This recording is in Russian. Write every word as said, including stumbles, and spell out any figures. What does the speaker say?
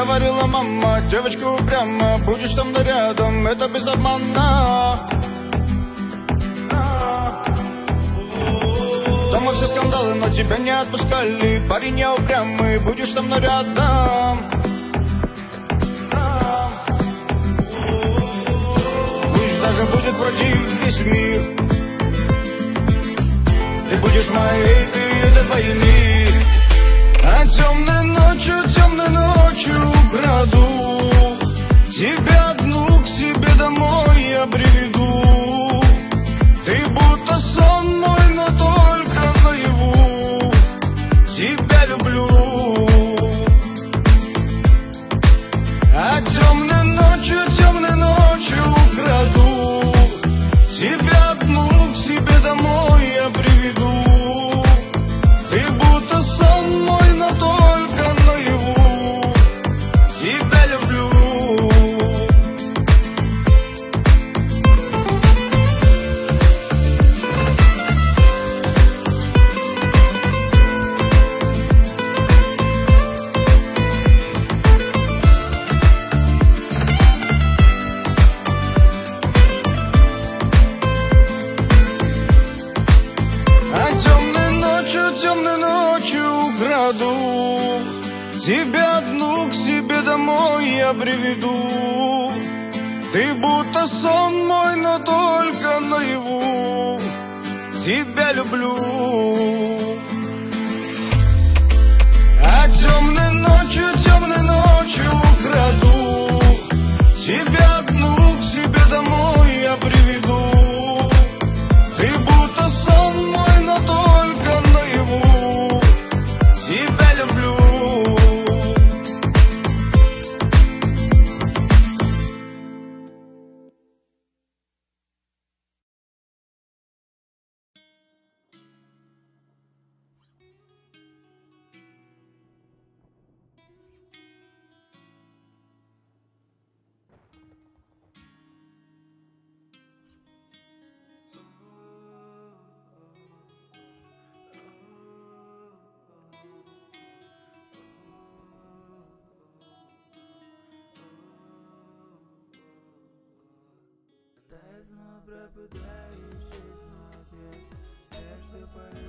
говорила мама, девочка упряма, будешь там рядом, это без обмана. Дома все скандалы, но тебя не отпускали. Парень я упрямый, будешь там рядом. Пусть даже будет против весь мир, ты будешь моей, ты это пойми. А темной ночью, темной ночью украду тебя одну к себе домой я приведу. Ты будто сон мой, но только наяву тебя люблю. А темной ночью, темной ночью украду тебя одну к себе домой я приведу. Ты будто сон мой, но только наяву тебя люблю. Тебя одну к себе домой я приведу. Ты будто сон мой, но только наяву тебя люблю. А темной ночью, темной ночью украду тебя одну к себе домой я приведу. Ты будто сон мой, но только наяву тебя люблю. Снова пропадаешь из ноги, свет, что полет.